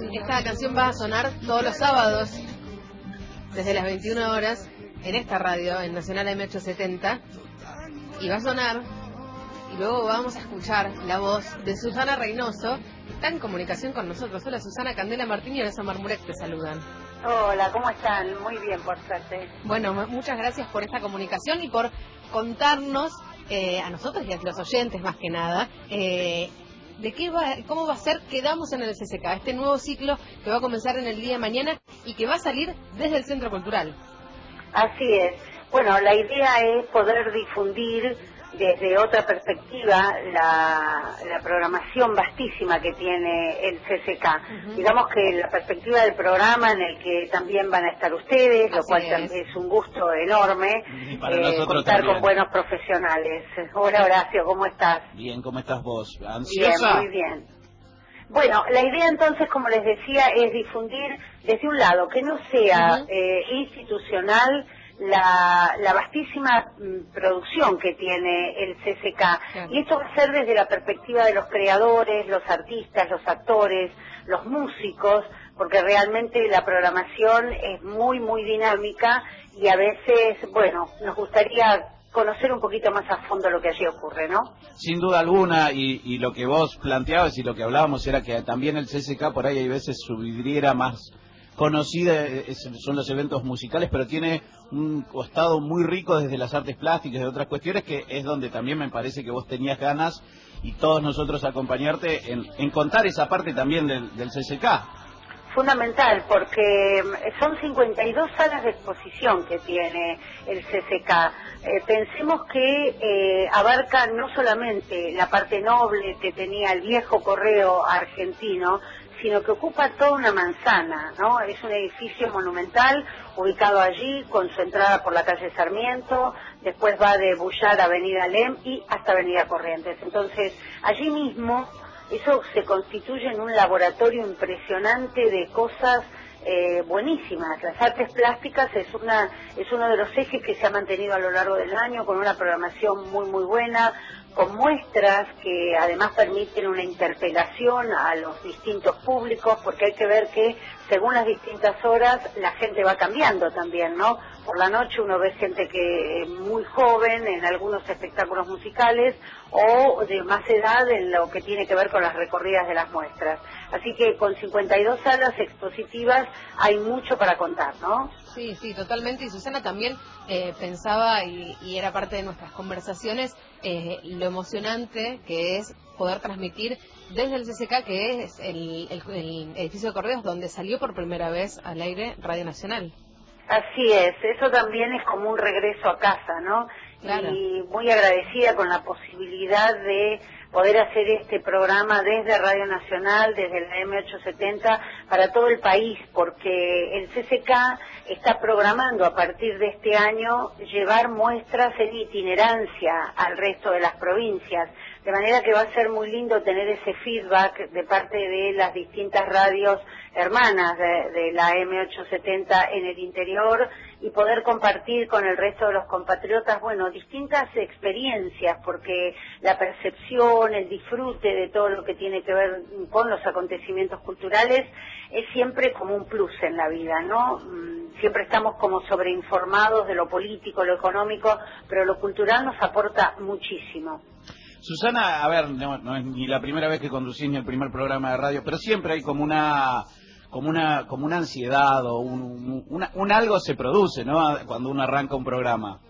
Esta canción va a sonar todos los sábados desde las 21 horas en esta radio, en Nacional M870, y va a sonar y luego vamos a escuchar la voz de Susana Reynoso, que está en comunicación con nosotros. Hola Susana, Candela Martín y Vanessa Marmurek te saludan. Hola, ¿cómo están? Muy bien, por suerte. Bueno, muchas gracias por esta comunicación y por contarnos a nosotros y a los oyentes más que nada de qué va, cómo va a ser Quedamos en el CCK, este nuevo ciclo que va a comenzar en el día de mañana y que va a salir desde el Centro Cultural. Así es. Bueno, la idea es poder difundir desde otra perspectiva la programación vastísima que tiene el CCK. Digamos que la perspectiva del programa en el que también van a estar ustedes, lo cual es un gusto enorme, contar con buenos profesionales. Hola Horacio, ¿cómo estás? Bien, ¿cómo estás vos? ¿Ansiosa? Bien, muy bien. Bueno, la idea entonces, como les decía, es difundir desde un lado, que no sea institucional, la vastísima producción que tiene el CCK. Claro. Y esto va a ser desde la perspectiva de los creadores, los artistas, los actores, los músicos, porque realmente la programación es muy, muy dinámica y a veces, bueno, nos gustaría conocer un poquito más a fondo lo que allí ocurre, ¿no? Sin duda alguna, y lo que vos planteabas y lo que hablábamos era que también el CCK por ahí hay veces su vidriera más conocida son los eventos musicales, pero tiene un costado muy rico desde las artes plásticas y otras cuestiones, que es donde también me parece que vos tenías ganas y todos nosotros acompañarte en contar esa parte también del CCK. Fundamental, porque son 52 salas de exposición que tiene el CCK. Pensemos que abarca no solamente la parte noble que tenía el viejo correo argentino, sino que ocupa toda una manzana, ¿no? Es un edificio monumental ubicado allí, con su entrada por la calle Sarmiento, después va de Bullar a Avenida Lem y hasta Avenida Corrientes. Entonces, allí mismo, eso se constituye en un laboratorio impresionante de cosas buenísimas. Las artes plásticas es uno de los ejes que se ha mantenido a lo largo del año, con una programación muy, muy buena, con muestras que además permiten una interpelación a los distintos públicos, porque hay que ver que según las distintas horas la gente va cambiando también, ¿no? Por la noche uno ve gente que muy joven en algunos espectáculos musicales o de más edad en lo que tiene que ver con las recorridas de las muestras. Así que con 52 salas expositivas hay mucho para contar, ¿no? Sí, sí, totalmente. Y Susana también pensaba, y era parte de nuestras conversaciones, lo emocionante que es poder transmitir desde el CCK, que es el edificio de Correos donde salió por primera vez al aire Radio Nacional. Así es, eso también es como un regreso a casa, ¿no? Claro. Y muy agradecida con la posibilidad de poder hacer este programa desde Radio Nacional, desde la M870, para todo el país, porque el CCK está programando a partir de este año llevar muestras en itinerancia al resto de las provincias, de manera que va a ser muy lindo tener ese feedback de parte de las distintas radios hermanas de la M870 en el interior y poder compartir con el resto de los compatriotas, bueno, distintas experiencias, porque la percepción, el disfrute de todo lo que tiene que ver con los acontecimientos culturales es siempre como un plus en la vida, ¿no? Siempre estamos como sobreinformados de lo político, lo económico, pero lo cultural nos aporta muchísimo. Susana, a ver, no es ni la primera vez que conducís ni el primer programa de radio, pero siempre hay como una ansiedad o un algo se produce, ¿no? Cuando uno arranca un programa.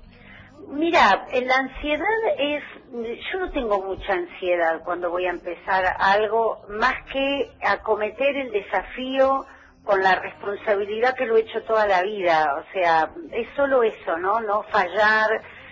Mira, la ansiedad yo no tengo mucha ansiedad cuando voy a empezar algo, más que acometer el desafío con la responsabilidad que lo he hecho toda la vida. O sea, es solo eso, ¿no? No fallar,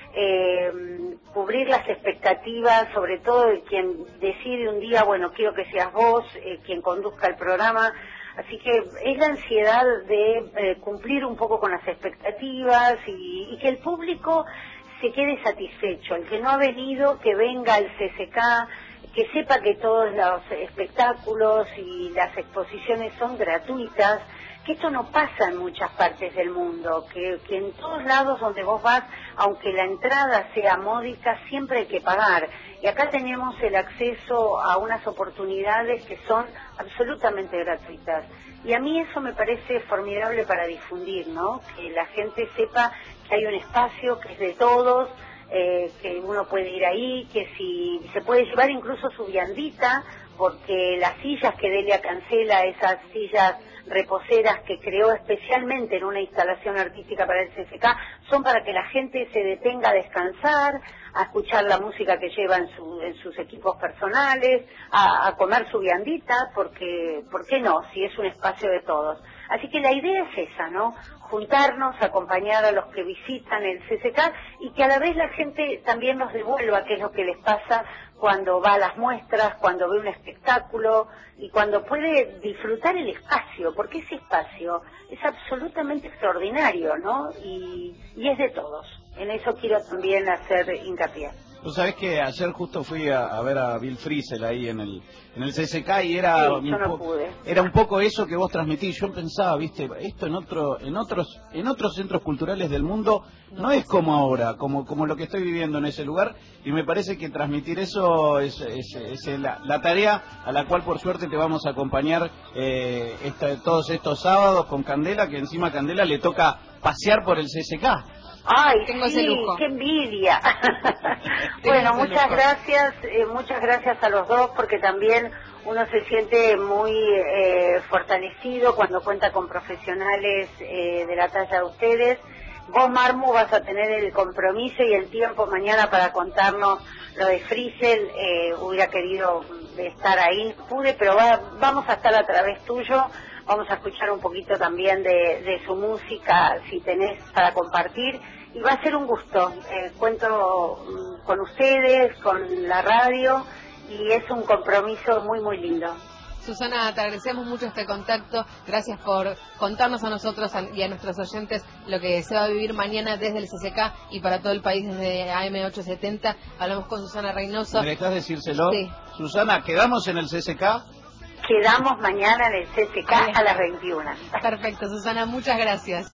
cubrir las expectativas, sobre todo de quien decide un día, bueno, quiero que seas vos quien conduzca el programa. Así que es la ansiedad de cumplir un poco con las expectativas y que el público se quede satisfecho. El que no ha venido, que venga al CCK, que sepa que todos los espectáculos y las exposiciones son gratuitas, que esto no pasa en muchas partes del mundo, que en todos lados donde vos vas, aunque la entrada sea módica, siempre hay que pagar. Y acá tenemos el acceso a unas oportunidades que son absolutamente gratuitas. Y a mí eso me parece formidable para difundir, ¿no? Que la gente sepa que hay un espacio que es de todos, que uno puede ir ahí, que si se puede llevar incluso su viandita, porque las sillas que Delia cancela, esas sillas reposeras que creó especialmente en una instalación artística para el CCK, son para que la gente se detenga a descansar, a escuchar la música que lleva en sus equipos personales, a comer su viandita, porque, ¿por qué no? Si es un espacio de todos. Así que la idea es esa, ¿no? Juntarnos, acompañar a los que visitan el CCK y que a la vez la gente también nos devuelva qué es lo que les pasa cuando va a las muestras, cuando ve un espectáculo y cuando puede disfrutar el espacio, porque ese espacio es absolutamente extraordinario, ¿no? Y es de todos. En eso quiero también hacer hincapié. Tú sabés que ayer justo fui a ver a Bill Frisell ahí en el CCK y era, sí, yo no pude. Era un poco eso que vos transmitís. Yo pensaba, viste, esto en otros centros culturales del mundo no es como ahora, como lo que estoy viviendo en ese lugar, y me parece que transmitir eso es la tarea a la cual por suerte te vamos a acompañar todos estos sábados con Candela, que encima a Candela le toca pasear por el CCK. Ay, tengo sí, ese lujo. qué envidia. Bueno, muchas gracias a los dos, porque también uno se siente muy fortalecido cuando cuenta con profesionales de la talla de ustedes. Vos, Marmu, vas a tener el compromiso y el tiempo mañana para contarnos lo de Frisell. Hubiera querido estar ahí, pude, pero vamos a estar a través tuyo. Vamos a escuchar un poquito también de su música, si tenés para compartir. Y va a ser un gusto. Cuento con ustedes, con la radio, y es un compromiso muy, muy lindo. Susana, te agradecemos mucho este contacto. Gracias por contarnos a nosotros y a nuestros oyentes lo que se va a vivir mañana desde el CCK y para todo el país desde AM870. Hablamos con Susana Reynoso. ¿Me dejás decírselo? Sí. Susana, ¿quedamos en el CCK? Quedamos mañana en el CCK a las 21. Perfecto, Susana, muchas gracias.